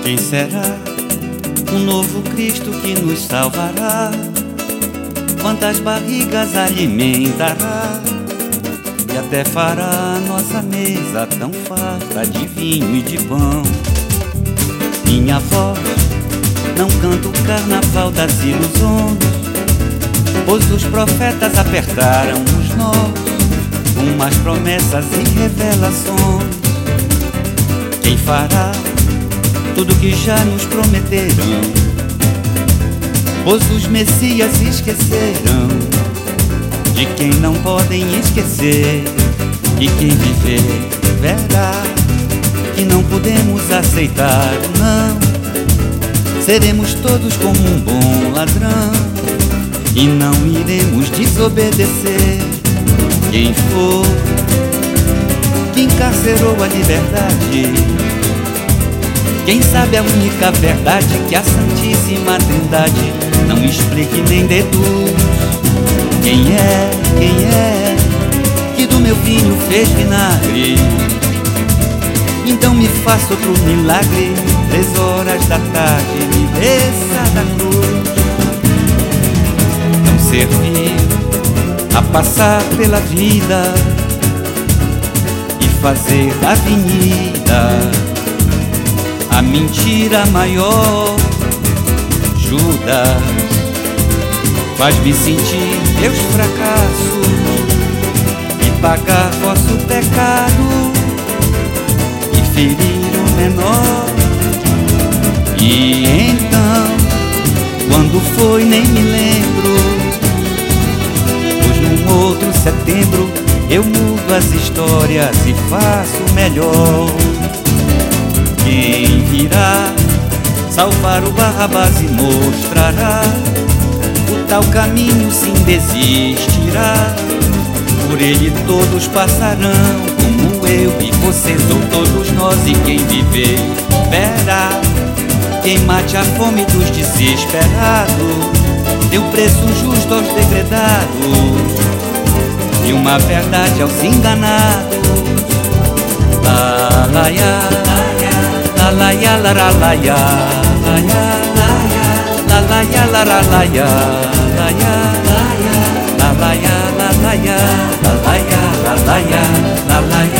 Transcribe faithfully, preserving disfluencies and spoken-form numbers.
Quem será o novo Cristo que nos salvará? Quantas barrigas alimentará? E até fará nossa mesa tão farta de vinho e de pão. Minha voz não canta o carnaval das ilusões, pois os profetas apertaram os nós com mais promessas e revelações. Quem fará tudo que já nos prometeram, pois os messias esqueceram de quem não podem esquecer. E quem viver verá que não podemos aceitar, não. Seremos todos como um bom ladrão e não iremos desobedecer. Quem for que encarcerou a liberdade, quem sabe a única verdade que a Santíssima Trindade não explique nem deduz. Quem é, quem é que do meu vinho fez vinagre? Então me faça outro milagre, três horas da tarde me desça da cruz. Não servir a passar pela vida e fazer da avenida a mentira maior. Judas faz-me sentir meus fracassos e pagar vosso pecado e ferir o menor. E então, quando foi nem me lembro, pois num outro setembro eu mudo as histórias e faço melhor. Quem virá salvar o Barrabás e mostrará o tal caminho, sim, desistirá. Por ele todos passarão, como eu e vocês ou todos nós. E quem viver verá. Quem mate a fome dos desesperados, deu preço justo aos degredados e uma verdade aos enganados. La la ya, la la ya, la la la ya, la ya, la la ya, la la la ya, la ya, la la ya, la la ya, la la ya, la la ya, la la ya.